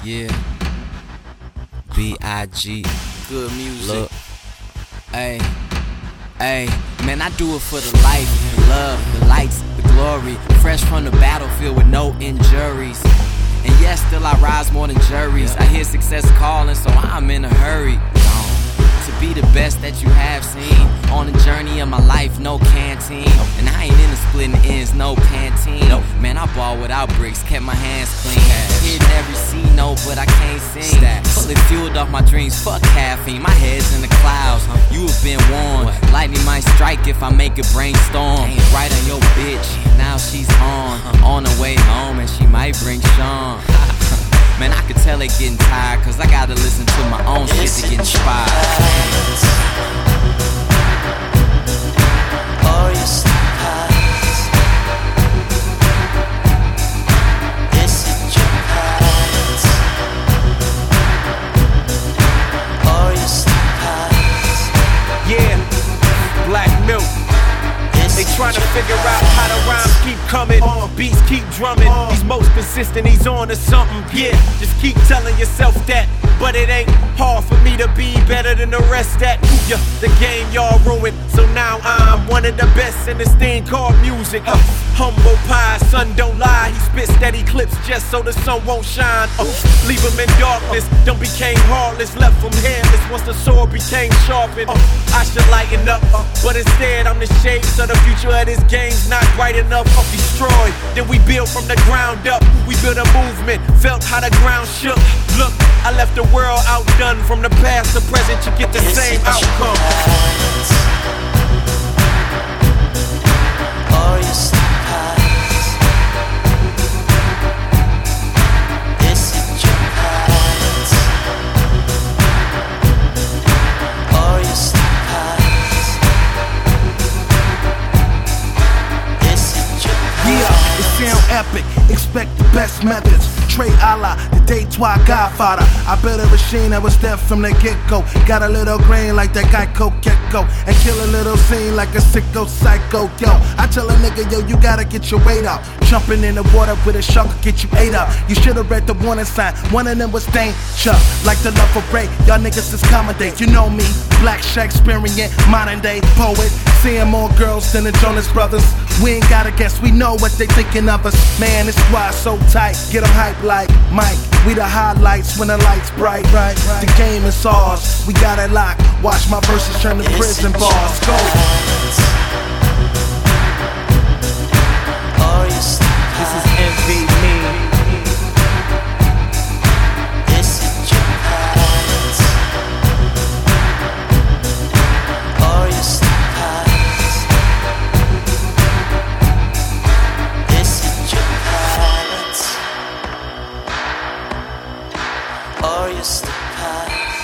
Yeah. B.I.G. Good music. Look. Ayy. Ayy. Man, I do it for the life, the love, the lights, the glory. Fresh from the battlefield with no injuries. And yes, still I rise more than juries. I hear success calling, so I'm in a hurry. To be the best that you have seen. On the journey of my life, no canteen. And I ain't into splitting ends, no Pantene. Man, I ball without bricks, kept my hands clean. Hitting every C-note, but I can't sing. Fully fueled off my dreams, fuck caffeine. My head's in the clouds, you have been warned. Lightning might strike if I make a brainstorm. Right on your bitch, now she's on her way home, and she might bring Sean. Man, I could tell they getting tired, cause I gotta listen to my own shit to get inspired. Or you surprise. Is it your past? Or you surprise. Yeah, Black Milk. They tryna figure out how the rhymes keep coming, beats keep drumming. He's most consistent, he's on to something. Yeah, just keep telling yourself that. But it ain't hard for me to be better than the rest that the game y'all ruined. So now I'm one of the best in this thing called music. Humble pie, sun don't lie. He spit steady clips just so the sun won't shine. Leave him in darkness, don't became heartless. Left him hairless once the sword became sharpened. I should lighten up, but instead I'm the shade. So the future of this game's not bright enough. Destroyed, then we build from the ground up. We built a movement, felt how the ground shook. Look, I left the world outdone. From the past to present, you get the same outcome. Or you surprise. Is it your past? Or you surprise. Is it your past? Yeah, it sound epic. Expect the best methods. Trey Allah, the Detroit Godfather. I built a machine that was deaf from the get-go. Got a little grain like that Geico Gecko, and kill a little scene like a sicko psycho. Yo, I tell a nigga, yo, you gotta get your weight out. Jumping in the water with a shark will get you ate up. You should've read the warning sign. One of them was danger, like the love for Ray. Y'all niggas is accommodate. You know me, Black Shakespearean, modern day poet. Seeing more girls than the Jonas Brothers. We ain't gotta guess, we know what they thinking of us. Man, this squad so tight, get them hype like Mike. We the highlights when the lights bright. The game is ours, we got it locked. Watch my verses turn to prison bars. Go. Or you surprise. This is Envy Me. Is it your past? Or you surprise. Is it your past? Or you surprise.